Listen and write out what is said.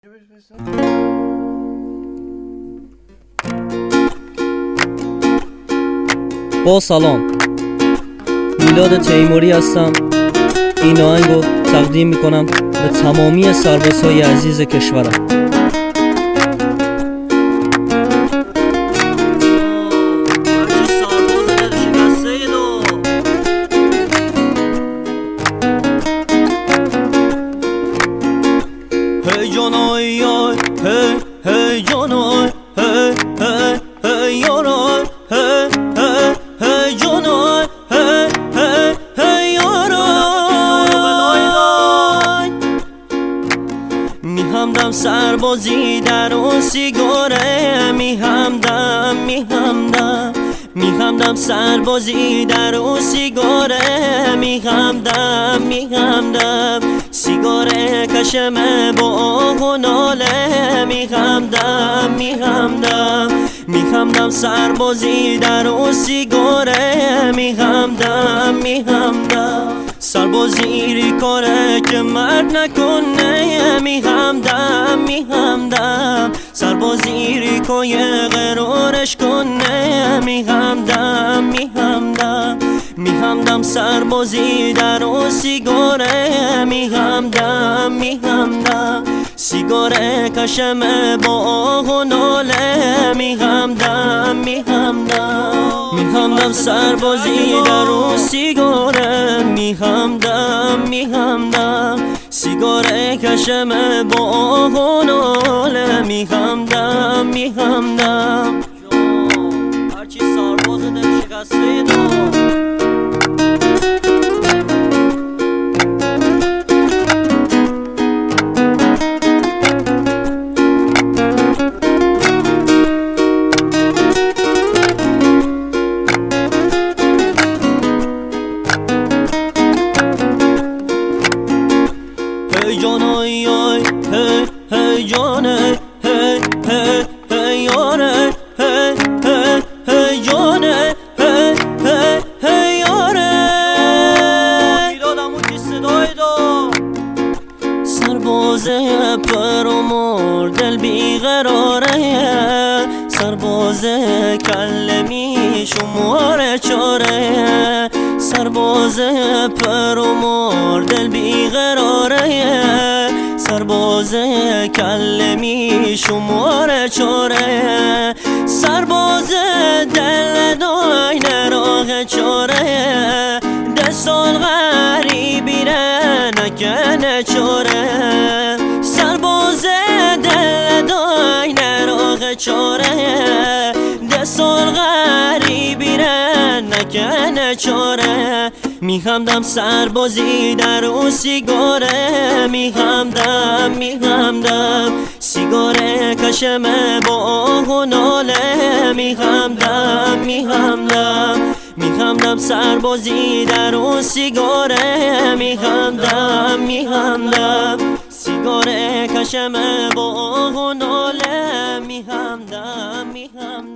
با سلام، میلاد تیموری هستم. این آهنگو تقدیم میکنم به تمامی سربازهای عزیز کشورم. Hey Jonoy, hey hey Jonoy, hey hey hey Jonoy, hey hey hey Jonoy, hey hey hey Jonoy. می‌همدم سربازی در اون سیگاره، می‌همدم سربازی در اون سیگاره، می‌همدم سیگاره کشمه با آه و ناله، می‌همدم سربازی در اون سیگاره، می‌همدم سربازی ری کاره که مرد نکنه، می‌همدم سربازی ری که قرارش کنه، می‌همدم سربازی در اون سیگاره، می‌همدم سیگاره کشمه با آه و ناله، می‌همدم سربازی در اون سیگاره، می‌همدم سیگاره کشمه با آه و ناله، می‌همدم هرچی سرباز دل شکسته دو. Hey Johnny, hey hey Johnny, hey hey hey Johnny, hey hey hey Johnny, hey hey hey Johnny. میلادم که صدای دو سرباز پر و مر دل بیقراره، سرباز کلمی شماره چاره، سرباز پر و مر دل بیقراره، سرباز کلمی شماره چاره، سرباز دل داین راه چاره، دستال غریبی ره نکنه چاره، سرباز دل داین راه چاره، دستال غریبی ره نکنه چاره، می‌همدم سربازی در اون سیگاره، می‌همدم سیگاره کشمه با آه و ناله، می‌همدم سربازی در اون سیگاره، می‌همدم سیگاره کشمه با آه و ناله، می‌همدم